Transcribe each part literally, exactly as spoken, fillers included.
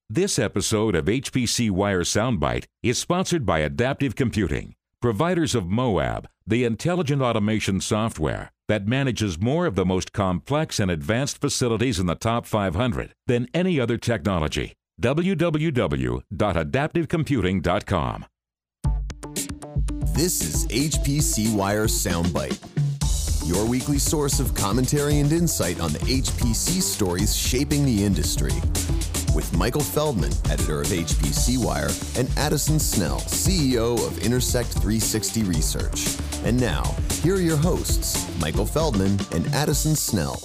This episode of H P C Wire Soundbite is sponsored by Adaptive Computing, providers of Moab, the intelligent automation software that manages more of the most complex and advanced facilities in the top five hundred than any other technology. w w w dot adaptive computing dot com. This is H P C Wire Soundbite, your weekly source of commentary and insight on the H P C stories shaping the industry. With Michael Feldman, editor of H P C Wire, and Addison Snell, C E O of Intersect three sixty Research. And now, here are your hosts, Michael Feldman and Addison Snell.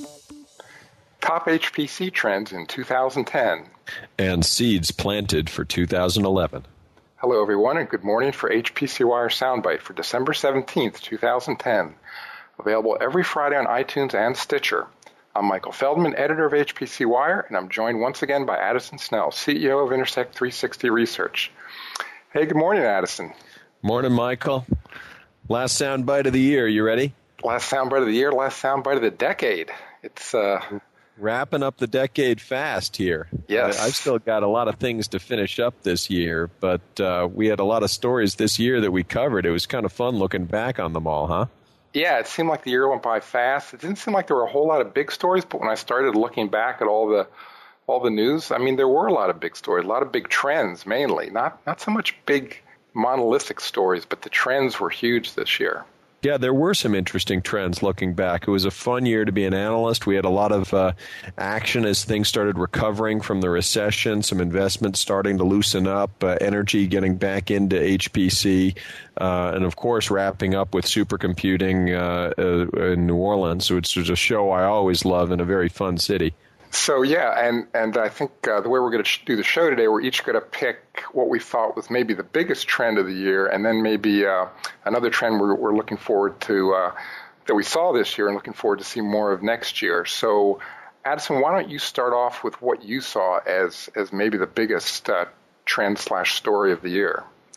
Top H P C trends in two thousand ten. And seeds planted for two thousand eleven. Hello, everyone, and good morning for H P C Wire Soundbite for December seventeenth, two thousand ten. Available every Friday on iTunes and Stitcher. I'm Michael Feldman, editor of H P C Wire, and I'm joined once again by Addison Snell, C E O of Intersect three sixty Research. Hey, good morning, Addison. Morning, Michael. Last soundbite of the year. You ready? Last soundbite of the year, last soundbite of the decade. It's uh, wrapping up the decade fast here. Yes. I, I've still got a lot of things to finish up this year, but uh, we had a lot of stories this year that we covered. It was kind of fun looking back on them all, huh? Yeah, it seemed like the year went by fast. It didn't seem like there were a whole lot of big stories, but when I started looking back at all the all the news, I mean, there were a lot of big stories, a lot of big trends mainly. Not not so much big monolithic stories, but the trends were huge this year. Yeah, there were some interesting trends looking back. It was a fun year to be an analyst. We had a lot of uh, action as things started recovering from the recession, some investments starting to loosen up, uh, energy getting back into H P C, uh, and of course wrapping up with supercomputing uh, uh, in New Orleans, which is a show I always love and a very fun city. So, yeah, and, and I think uh, the way we're going to sh- do the show today, we're each going to pick what we thought was maybe the biggest trend of the year, and then maybe uh, another trend we're, we're looking forward to uh, that we saw this year and looking forward to see more of next year. So, Addison, why don't you start off with what you saw as, as maybe the biggest uh, trend slash story of the year?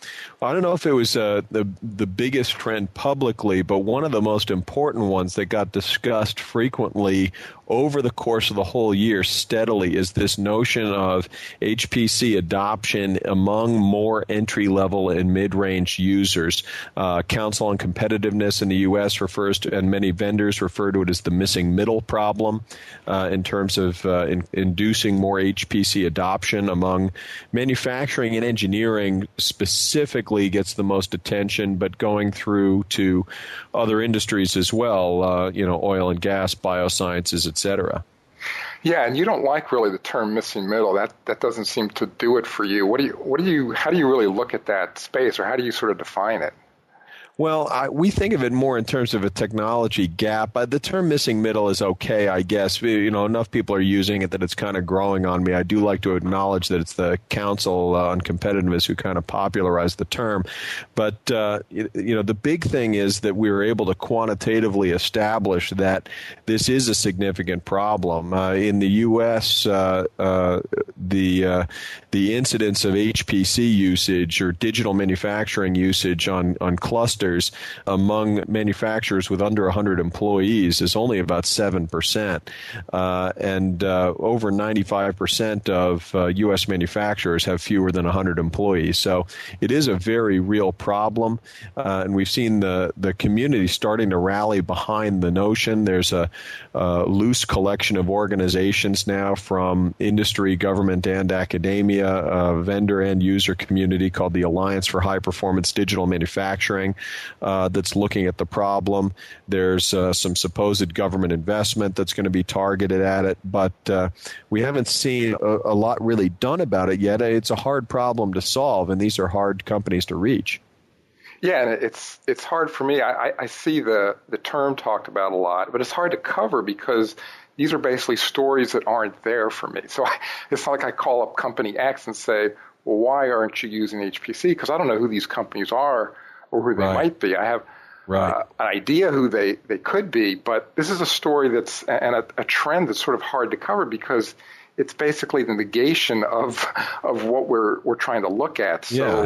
I don't know if it was uh, the the biggest trend publicly, but one of the most important ones that got discussed frequently over the course of the whole year steadily is this notion of H P C adoption among more entry-level and mid-range users. Uh, Council on Competitiveness in the U S refers to, and many vendors refer to it as the missing middle problem uh, in terms of uh, in, inducing more H P C adoption among manufacturing and engineering specifically gets the most attention, but going through to other industries as well, uh, you know, oil and gas, biosciences, et cetera. Yeah, and you don't like really the term missing middle. That that doesn't seem to do it for you. What do you what do you how do you really look at that space, or how do you sort of define it? Well, I, we think of it more in terms of a technology gap. Uh, the term missing middle is okay, I guess. We, you know, enough people are using it that it's kind of growing on me. I do like to acknowledge that it's the Council uh, on Competitiveness who kind of popularized the term. But, uh, you, you know, the big thing is that we were able to quantitatively establish that this is a significant problem. Uh, in the U S, uh, uh, the uh, the incidence of H P C usage or digital manufacturing usage on, on clusters among manufacturers with under one hundred employees is only about seven percent. Uh, and uh, over ninety-five percent of uh, U S manufacturers have fewer than one hundred employees. So it is a very real problem. Uh, and we've seen the, the community starting to rally behind the notion. There's a, a loose collection of organizations now from industry, government, and academia, uh, vendor and user community called the Alliance for High Performance Digital Manufacturing. Uh, that's looking at the problem. There's uh, some supposed government investment that's going to be targeted at it, but uh, we haven't seen a, a lot really done about it yet. It's a hard problem to solve, and these are hard companies to reach. Yeah, and it's it's hard for me. I, I see the, the term talked about a lot, but it's hard to cover because these are basically stories that aren't there for me. So I, it's not like I call up company X and say, well, why aren't you using H P C? Because I don't know who these companies are or who they right. might be. I have right. uh, an idea who they, they could be, but this is a story that's and a, a trend that's sort of hard to cover because it's basically the negation of of what we're we're trying to look at. So yeah.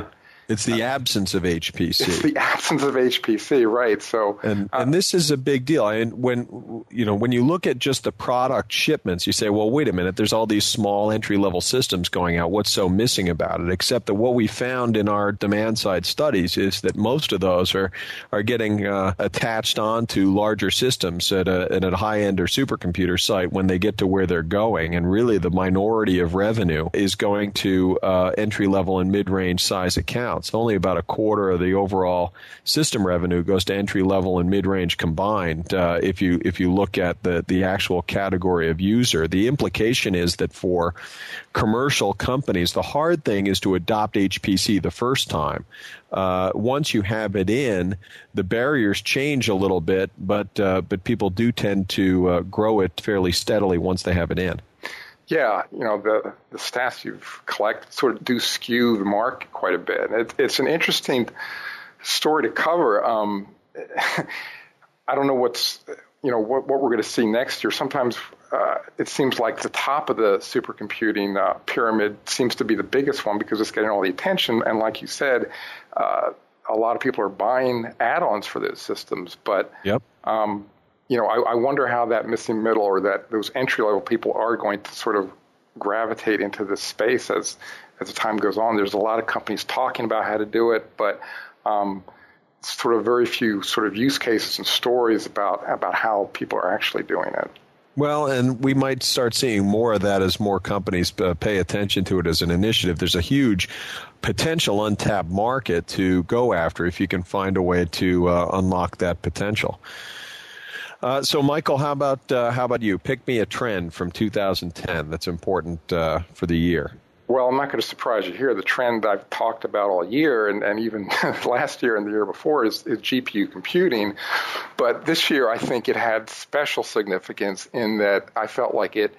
It's the absence of H P C. It's the absence of H P C, right? So, and uh, and this is a big deal. And when you know when you look at just the product shipments, you say, well, wait a minute. There's all these small entry level systems going out. What's so missing about it? Except that what we found in our demand side studies is that most of those are are getting uh, attached onto larger systems at a at a high end or supercomputer site when they get to where they're going. And really, the minority of revenue is going to uh, entry level and mid range size accounts. Only about a quarter of the overall system revenue goes to entry level and mid range combined. Uh, if you if you look at the the actual category of user, the implication is that for commercial companies, the hard thing is to adopt H P C the first time. Uh, once you have it in, the barriers change a little bit, but uh, but people do tend to uh, grow it fairly steadily once they have it in. Yeah, you know, the, the stats you've collected sort of do skew the market quite a bit. It, it's an interesting story to cover. Um, I don't know what's, you know, what, what we're going to see next year. Sometimes uh, it seems like the top of the supercomputing uh, pyramid seems to be the biggest one because it's getting all the attention. And like you said, uh, a lot of people are buying add-ons for those systems. But yep. Um, You know, I, I wonder how that missing middle or that those entry-level people are going to sort of gravitate into this space as as the time goes on. There's a lot of companies talking about how to do it, but um, sort of very few sort of use cases and stories about about how people are actually doing it. Well, and we might start seeing more of that as more companies uh, pay attention to it as an initiative. There's a huge potential untapped market to go after if you can find a way to uh, unlock that potential. Uh, so, Michael, how about uh, how about you? Pick me a trend from two thousand ten that's important uh, for the year. Well, I'm not going to surprise you here. The trend I've talked about all year and, and even last year and the year before is, is G P U computing. But this year, I think it had special significance in that I felt like it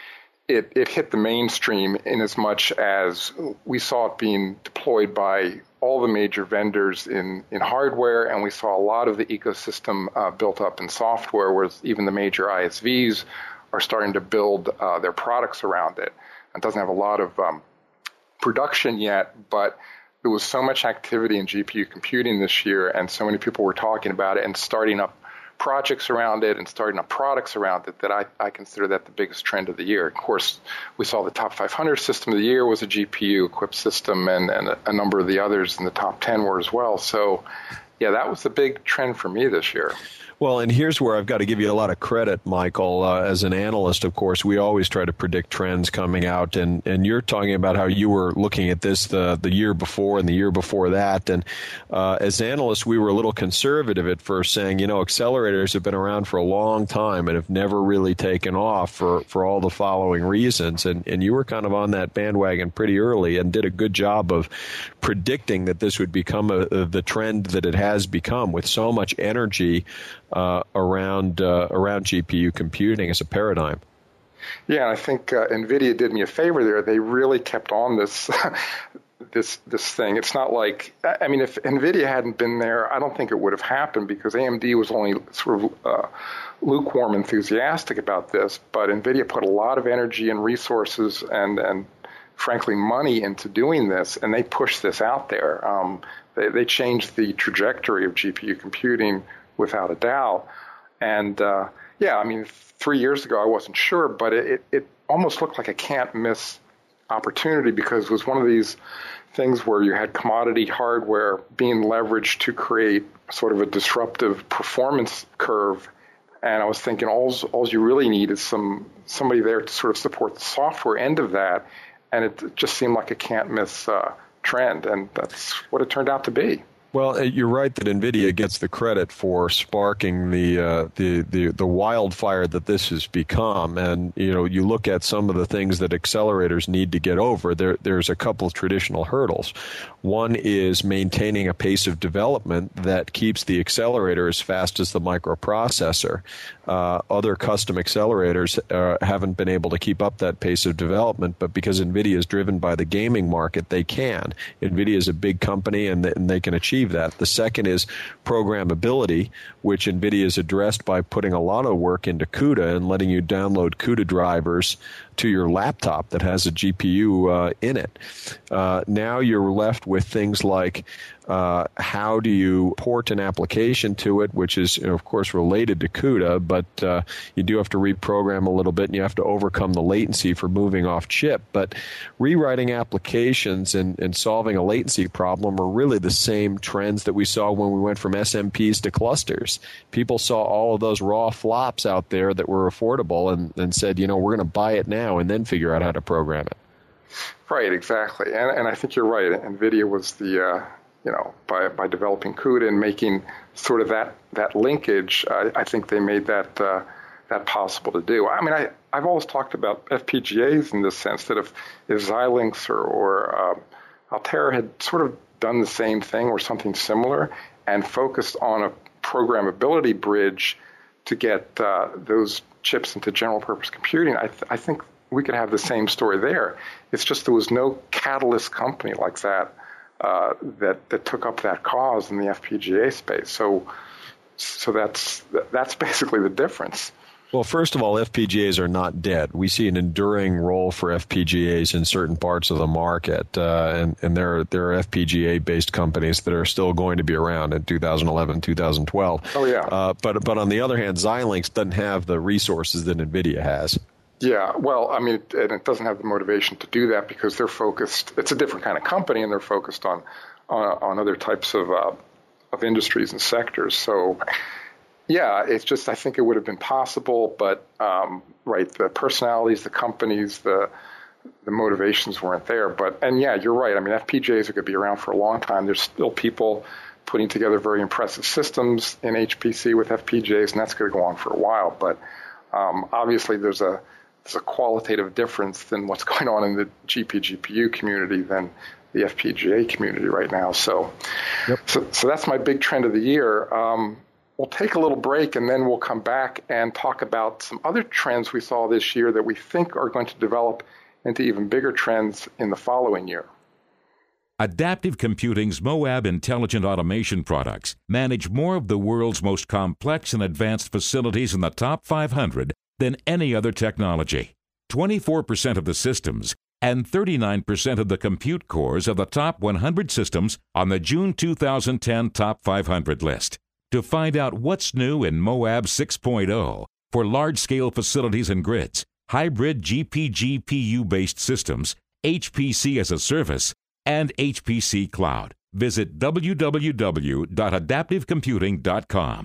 it, it hit the mainstream in as much as we saw it being deployed by all the major vendors in, in hardware, and we saw a lot of the ecosystem uh, built up in software, whereas even the major I S Vs are starting to build uh, their products around it. It doesn't have a lot of um, production yet, but there was so much activity in G P U computing this year, and so many people were talking about it and starting up projects around it and starting up products around it that I, I consider that the biggest trend of the year. Of course, we saw the top five hundred system of the year was a G P U-equipped system, and, and a, a number of the others in the top ten were as well. So, yeah, that was the big trend for me this year. Well, and here's where I've got to give you a lot of credit, Michael. Uh, as an analyst, of course, we always try to predict trends coming out, and, and you're talking about how you were looking at this the, the year before and the year before that. And uh, as analysts, we were a little conservative at first, saying, you know, accelerators have been around for a long time and have never really taken off for, for all the following reasons. And, and you were kind of on that bandwagon pretty early and did a good job of predicting that this would become a, a, the trend that it has become with so much energy Uh, around uh, around G P U computing as a paradigm. Yeah, and I think uh, NVIDIA did me a favor there. They really kept on this this this thing. It's not like, I mean, if NVIDIA hadn't been there, I don't think it would have happened because A M D was only sort of uh, lukewarm enthusiastic about this. But NVIDIA put a lot of energy and resources and, and frankly, money into doing this, and they pushed this out there. Um, they, they changed the trajectory of G P U computing without a doubt. And, uh, yeah, I mean, three years ago I wasn't sure, but it, it, it almost looked like a can't-miss opportunity because it was one of these things where you had commodity hardware being leveraged to create sort of a disruptive performance curve. And I was thinking all, all you really need is some somebody there to sort of support the software end of that. And it just seemed like a can't-miss uh, trend, and that's what it turned out to be. Well, you're right that NVIDIA gets the credit for sparking the, uh, the the the wildfire that this has become. And, you know, you look at some of the things that accelerators need to get over. There, there's a couple of traditional hurdles. One is maintaining a pace of development that keeps the accelerator as fast as the microprocessor. Uh, other custom accelerators uh, haven't been able to keep up that pace of development, but because NVIDIA is driven by the gaming market, they can. NVIDIA is a big company, and, th- and they can achieve that. The second is programmability, which NVIDIA has addressed by putting a lot of work into CUDA and letting you download CUDA drivers to your laptop that has a G P U uh, in it. Uh, now you're left with things like uh, how do you port an application to it, which is, you know, of course, related to CUDA, but uh, you do have to reprogram a little bit, and you have to overcome the latency for moving off chip. But rewriting applications and, and solving a latency problem are really the same trends that we saw when we went from S M Ps to clusters. People saw all of those raw flops out there that were affordable and, and said, you know, we're going to buy it now and then figure out how to program it. Right, exactly. And, and I think you're right. NVIDIA was the, uh, you know, by by developing CUDA and making sort of that, that linkage, uh, I think they made that uh, that possible to do. I mean, I, I've always talked about F P G As in the sense that if, if Xilinx or, or uh, Altera had sort of done the same thing or something similar and focused on a programmability bridge to get uh, those chips into general purpose computing, I, th- I think we could have the same story there. It's just there was no catalyst company like that uh, that that took up that cause in the F P G A space. So, so that's that's basically the difference. Well, first of all, F P G As are not dead. We see an enduring role for F P G As in certain parts of the market, uh, and, and there are, there are F P G A-based companies that are still going to be around in two thousand eleven, two thousand twelve. Oh, yeah. Uh, but, but on the other hand, Xilinx doesn't have the resources that NVIDIA has. Yeah, well, I mean, and it doesn't have the motivation to do that because they're focused, it's a different kind of company, and they're focused on on, on other types of uh, of industries and sectors. So, yeah, it's just, I think it would have been possible, but, um, right, the personalities, the companies, the the motivations weren't there. But, and yeah, you're right. I mean, F P G As are going to be around for a long time. There's still people putting together very impressive systems in H P C with F P G As, and that's going to go on for a while. But um, obviously there's a there's a qualitative difference than what's going on in the G P G P U community than the F P G A community right now. So, yep. so, so that's my big trend of the year. Um, we'll take a little break, and then we'll come back and talk about some other trends we saw this year that we think are going to develop into even bigger trends in the following year. Adaptive Computing's Moab intelligent automation products manage more of the world's most complex and advanced facilities in the top five hundred than any other technology. twenty-four percent of the systems and thirty-nine percent of the compute cores of the top one hundred systems on the June two thousand ten Top five hundred list. To find out what's new in Moab six point oh for large-scale facilities and grids, hybrid G P G P U-based systems, H P C as a service, and H P C Cloud, visit w w w dot adaptive computing dot com.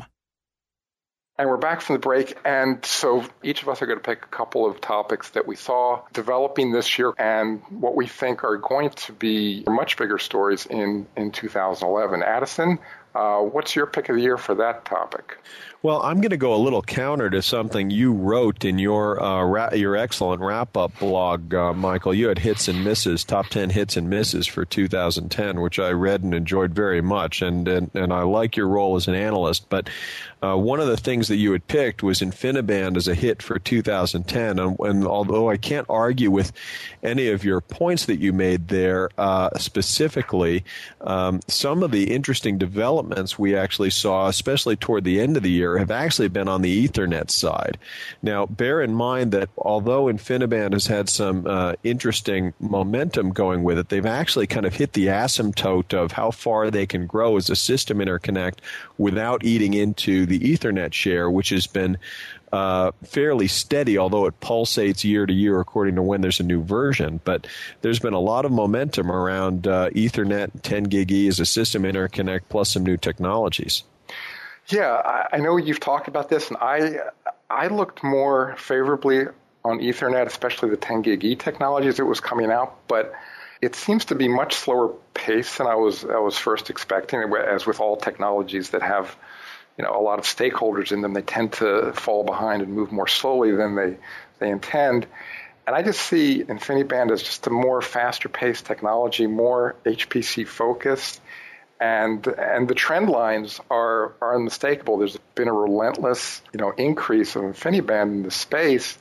And we're back from the break, and so each of us are going to pick a couple of topics that we saw developing this year and what we think are going to be much bigger stories in, in two thousand eleven. Addison, uh, what's your pick of the year for that topic? Well, I'm going to go a little counter to something you wrote in your uh, ra- your excellent wrap-up blog, uh, Michael. You had hits and misses, top ten hits and misses for two thousand ten, which I read and enjoyed very much, and and, and I like your role as an analyst. But uh, one of the things that you had picked was InfiniBand as a hit for two thousand ten, and, and although I can't argue with any of your points that you made there, uh, specifically, um, some of the interesting developments we actually saw, especially toward the end of the year, have actually been on the Ethernet side. Now, bear in mind that although InfiniBand has had some uh, interesting momentum going with it, they've actually kind of hit the asymptote of how far they can grow as a system interconnect without eating into the Ethernet share, which has been uh, fairly steady, although it pulsates year to year according to when there's a new version. But there's been a lot of momentum around uh, Ethernet, ten gig E as a system interconnect, plus some new technologies. Yeah, I know you've talked about this, and I I looked more favorably on Ethernet, especially the ten gig E technology as it was coming out, but it seems to be much slower pace than I was I was first expecting. As with all technologies that have, you know, a lot of stakeholders in them, they tend to fall behind and move more slowly than they they intend. And I just see InfiniBand as just a more faster-paced technology, more H P C focused. And and the trend lines are, are unmistakable. There's been a relentless, you know, increase of InfiniBand in the space,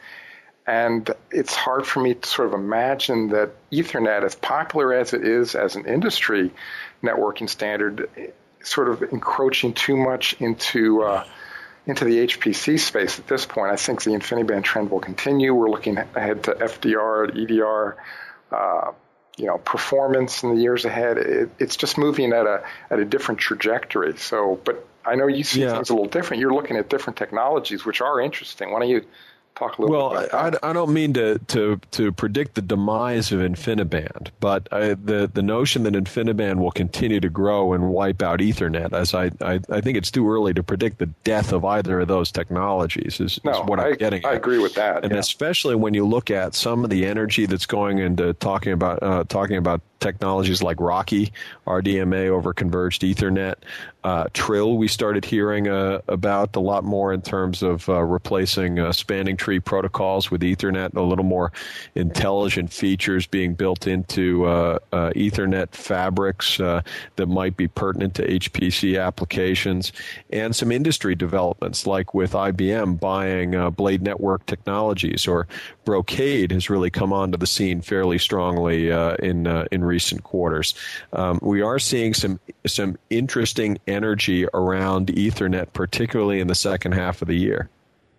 and it's hard for me to sort of imagine that Ethernet, as popular as it is as an industry networking standard, sort of encroaching too much into uh, into the H P C space at this point. I think the InfiniBand trend will continue. We're looking ahead to F D R, E D R, uh, you know, performance in the years ahead. It, it's just moving at a at a different trajectory. So, but I know you see yeah. things a little different. You're looking at different technologies, which are interesting. Why don't you talk a little well, bit about that? I, I don't mean to, to, to predict the demise of InfiniBand, but I, the the notion that InfiniBand will continue to grow and wipe out Ethernet, as I, I, I think it's too early to predict the death of either of those technologies, is, no, is what I'm I, getting I at. agree with that. And yeah. especially when you look at some of the energy that's going into talking about uh, talking about technologies like Rocky, R D M A over converged Ethernet, uh, Trill we started hearing uh, about a lot more in terms of uh, replacing uh, spanning tree protocols with Ethernet, a little more intelligent features being built into uh, uh, Ethernet fabrics uh, that might be pertinent to H P C applications, and some industry developments like with I B M buying uh, Blade Network Technologies, or Brocade has really come onto the scene fairly strongly uh, in uh, in recent quarters. Um, we are seeing some some interesting energy around Ethernet, particularly in the second half of the year.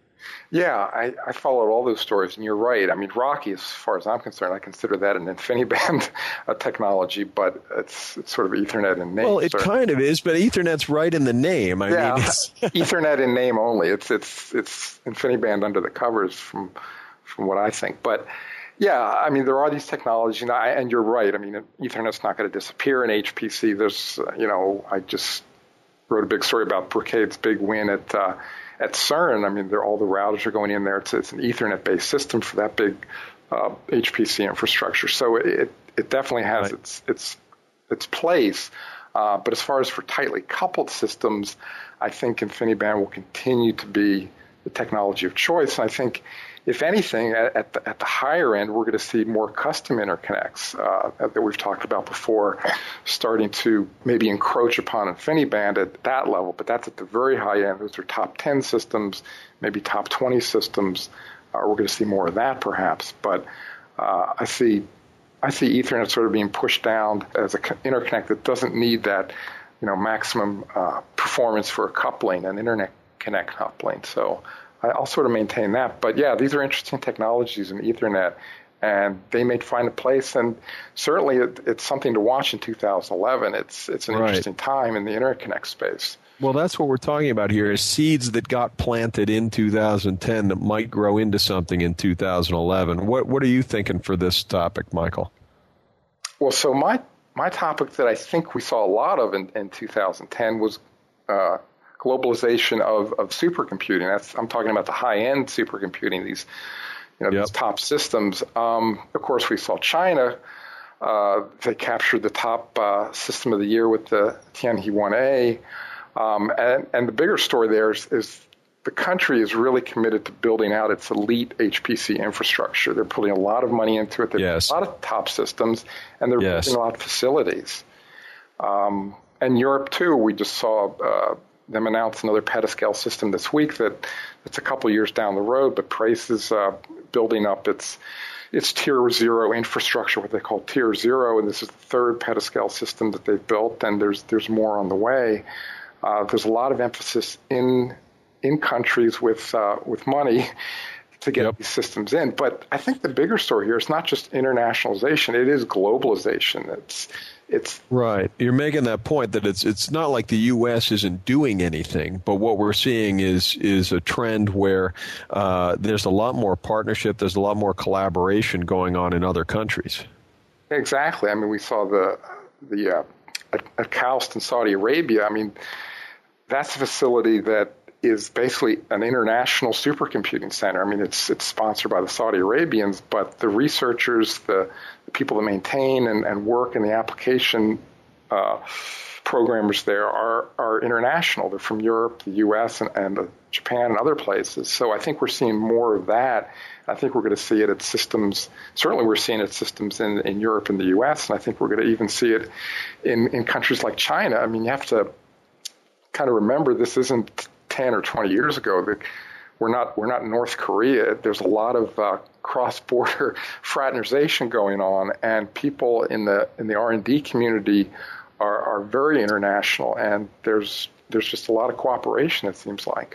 Yeah, I, I followed all those stories, and you're right. I mean, Rocky, as far as I'm concerned, I consider that an InfiniBand uh, technology, but it's, it's sort of Ethernet in name. Well, it sort kind of is, but Ethernet's right in the name. I yeah, mean, it's Ethernet in name only. It's it's it's InfiniBand under the covers, from from what I think. But yeah, I mean, there are these technologies, and, I, and you're right. I mean, Ethernet's not going to disappear in H P C. There's, uh, you know, I just wrote a big story about Brocade's big win at uh, at CERN. I mean, all the routers are going in there. It's, it's an Ethernet-based system for that big uh, H P C infrastructure. So it it definitely has right. its its its place. Uh, but as far as for tightly coupled systems, I think InfiniBand will continue to be the technology of choice. And I think, if anything, at, at, the, at the higher end, we're going to see more custom interconnects uh, that we've talked about before, starting to maybe encroach upon InfiniBand at that level. But that's at the very high end. Those are top ten systems, maybe top twenty systems. Uh, we're going to see more of that, perhaps. But uh, I see, I see Ethernet sort of being pushed down as an interconnect that doesn't need that, you know, maximum uh, performance for coupling and internet connect coupling. So I'll sort of maintain that. But yeah, these are interesting technologies in Ethernet, and they may find a place. And certainly it, it's something to watch in two thousand eleven. It's it's an right. interesting time in the interconnect space. Well, that's what we're talking about here, is seeds that got planted in two thousand ten that might grow into something in two thousand eleven. What what are you thinking for this topic, Michael? Well, so my my topic that I think we saw a lot of in, in two thousand ten was uh, globalization of, of supercomputing. That's, I'm talking about the high-end supercomputing, these, you know, yep. these top systems. Um, of course, we saw China. Uh, they captured the top uh, system of the year with the Tianhe one A. Um, and, and the bigger story there is, is the country is really committed to building out its elite H P C infrastructure. They're putting a lot of money into it. There's yes. a lot of top systems, and they're yes. building a lot of facilities. Um, and Europe, too, we just saw uh, them announce another petascale system this week that that's a couple years down the road, but Prace is uh, building up its its tier zero infrastructure, what they call tier zero, and this is the third petascale system that they've built, and there's there's more on the way. Uh, there's a lot of emphasis in in countries with uh, with money to get yep. these systems in. But I think the bigger story here is not just internationalization; it is globalization. It's it's right. You're making that point that it's it's not like the U S isn't doing anything, but what we're seeing is is a trend where uh, there's a lot more partnership, there's a lot more collaboration going on in other countries. Exactly. I mean, we saw the the uh, at, at KAUST in Saudi Arabia. I mean, that's a facility that is basically an international supercomputing center. I mean, it's it's sponsored by the Saudi Arabians, but the researchers, the, the people that maintain and, and work in the application uh, programmers there are are international. They're from Europe, the U S, and, and uh, Japan and other places. So I think we're seeing more of that. I think we're going to see it at systems. Certainly we're seeing it at systems in, in Europe and the U S, and I think we're going to even see it in, in countries like China. I mean, you have to kind of remember this isn't ten or twenty years ago. That we're not we're not North Korea. There's a lot of uh, cross-border fraternization going on, and people in the in the R and D community are, are very international, and there's there's just a lot of cooperation, it seems like.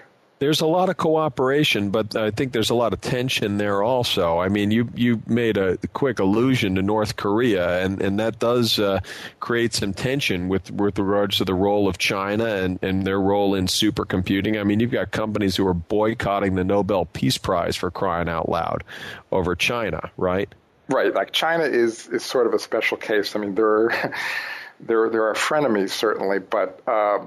There's a lot of cooperation, but I think there's a lot of tension there also. I mean, you, you made a quick allusion to North Korea, and, and that does uh, create some tension with, with regards to the role of China and, and their role in supercomputing. I mean, you've got companies who are boycotting the Nobel Peace Prize, for crying out loud, over China, right? Right. Like China is, is sort of a special case. I mean, there are, there, there are frenemies, certainly, but uh,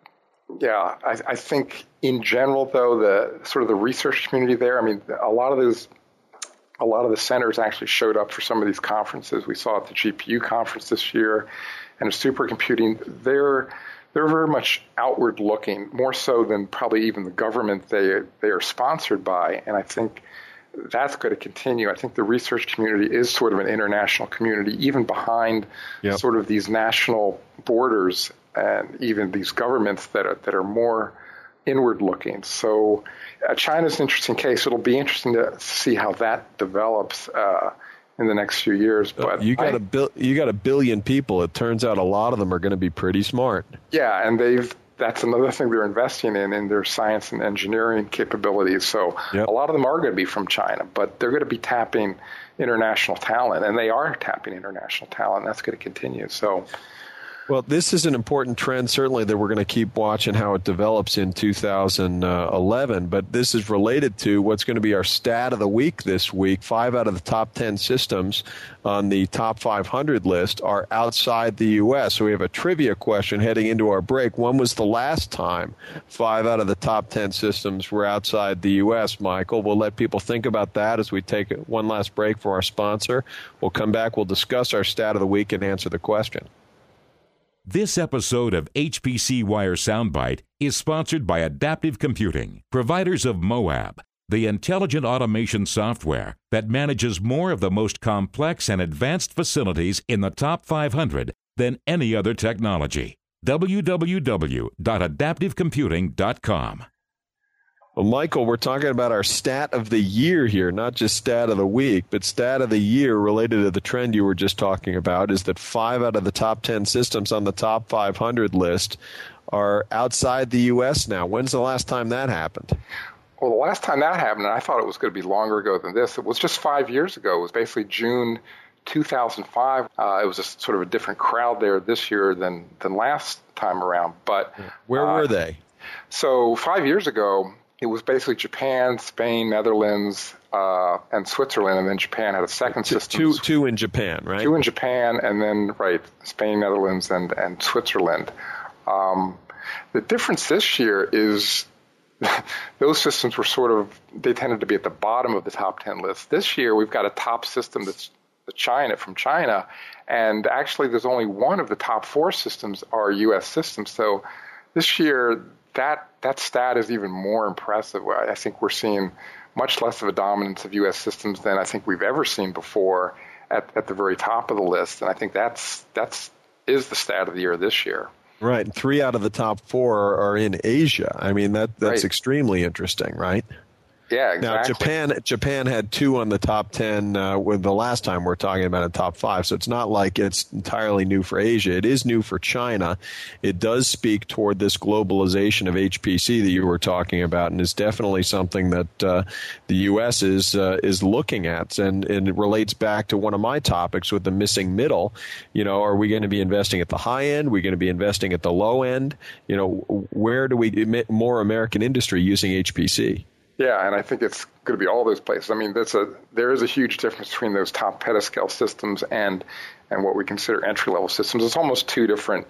yeah, I, I think in general, though, the sort of the research community there, I mean, a lot of those, a lot of the centers actually showed up for some of these conferences. We saw at the G P U conference this year and supercomputing. They're they're very much outward looking, more so than probably even the government they they are sponsored by. And I think that's going to continue. I think the research community is sort of an international community, even behind yep. sort of these national borders and even these governments that are, that are more inward looking. So uh, China's an interesting case. It'll be interesting to see how that develops uh, in the next few years. But you got I, a bil- you got a billion people. It turns out a lot of them are going to be pretty smart. Yeah, and they've that's another thing they're investing in, in their science and engineering capabilities. So yep. a lot of them are going to be from China, but they're going to be tapping international talent, and they are tapping international talent, and that's going to continue. So. Well, this is an important trend, certainly, that we're going to keep watching how it develops in two thousand eleven. But this is related to what's going to be our stat of the week this week. Five out of the top ten systems on the top five hundred list are outside the U S. So we have a trivia question heading into our break. When was the last time five out of the top ten systems were outside the U S, Michael? We'll let people think about that as we take one last break for our sponsor. We'll come back, we'll discuss our stat of the week and answer the question. This episode of H P C Wire Soundbite is sponsored by Adaptive Computing, providers of Moab, the intelligent automation software that manages more of the most complex and advanced facilities in the top five hundred than any other technology. w w w dot adaptive computing dot com. Well, Michael, we're talking about our stat of the year here, not just stat of the week, but stat of the year related to the trend you were just talking about is that five out of the top ten systems on the top five hundred list are outside the U S now. When's the last time that happened? Well, the last time that happened, and I thought it was going to be longer ago than this, it was just five years ago. It was basically June two thousand five. Uh, it was a, sort of a different crowd there this year than, than last time around. But where uh, were they? So five years ago, it was basically Japan, Spain, Netherlands, uh, and Switzerland, and then Japan had a second two, system. Two, two in Japan, right? Two in Japan, and then, right, Spain, Netherlands, and, and Switzerland. Um, the difference this year is those systems were sort of, they tended to be at the bottom of the top ten list. This year, we've got a top system that's the China from China, and actually there's only one of the top four systems are U S systems. So this year, that that stat is even more impressive. I think we're seeing much less of a dominance of U S systems than I think we've ever seen before at, at the very top of the list. And I think that's that's is the stat of the year this year. Right. And three out of the top four are in Asia. I mean, that that's right. extremely interesting, right? Yeah, exactly. Now, Japan Japan had two on the top ten uh, with the last time we're talking about a top five, so it's not like it's entirely new for Asia. It is new for China. It does speak toward this globalization of H P C that you were talking about, and is definitely something that uh, the U S is uh, is looking at, and, and it relates back to one of my topics with the missing middle. You know, are we going to be investing at the high end? Are we going to be investing at the low end? You know, where do we emit more American industry using H P C? Yeah, and I think it's going to be all those places. I mean, that's a there is a huge difference between those top petascale systems and and what we consider entry-level systems. It's almost two different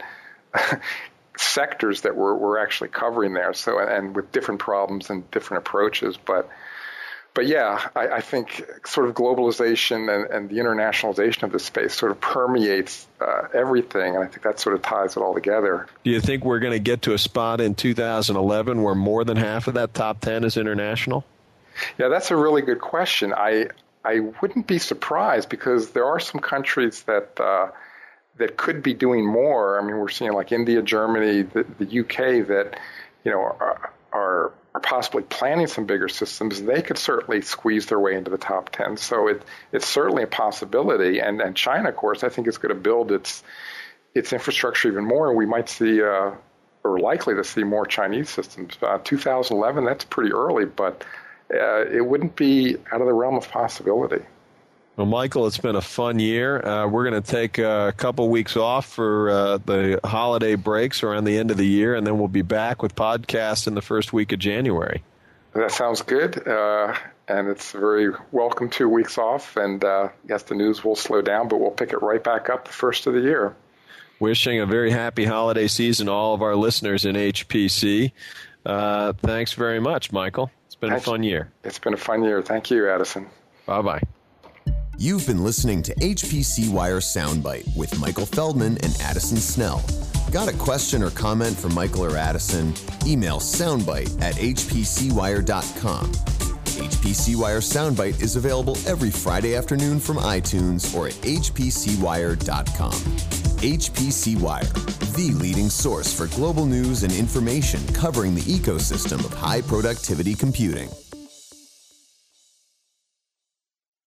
sectors that we're we're actually covering there. So, and with different problems and different approaches. But but yeah, I, I think sort of globalization and, and the internationalization of this space sort of permeates uh, everything, and I think that sort of ties it all together. Do you think we're going to get to a spot in two thousand eleven where more than half of that top ten is international? Yeah, that's a really good question. I I wouldn't be surprised because there are some countries that uh, that could be doing more. I mean, we're seeing like India, Germany, the, the U K that you know are, are are possibly planning some bigger systems. They could certainly squeeze their way into the top ten. So it it's certainly a possibility. And and China, of course, I think is going to build its its infrastructure even more. And we might see uh, we're likely to see more Chinese systems. Uh, two thousand eleven, that's pretty early, but uh, it wouldn't be out of the realm of possibility. Well, Michael, it's been a fun year. Uh, we're going to take a couple weeks off for uh, the holiday breaks around the end of the year, and then we'll be back with podcasts in the first week of January. That sounds good, uh, and it's very welcome two weeks off, and uh, I guess the news will slow down, but we'll pick it right back up the first of the year. Wishing a very happy holiday season to all of our listeners in H P C. Uh, thanks very much, Michael. It's been Thanks. a fun year. It's been a fun year. Thank you, Addison. Bye-bye. You've been listening to H P C Wire Soundbite with Michael Feldman and Addison Snell. Got a question or comment for Michael or Addison? Email soundbite at h p c wire dot com. H P C Wire Soundbite is available every Friday afternoon from iTunes or at h p c wire dot com. H P C Wire, the leading source for global news and information covering the ecosystem of high productivity computing.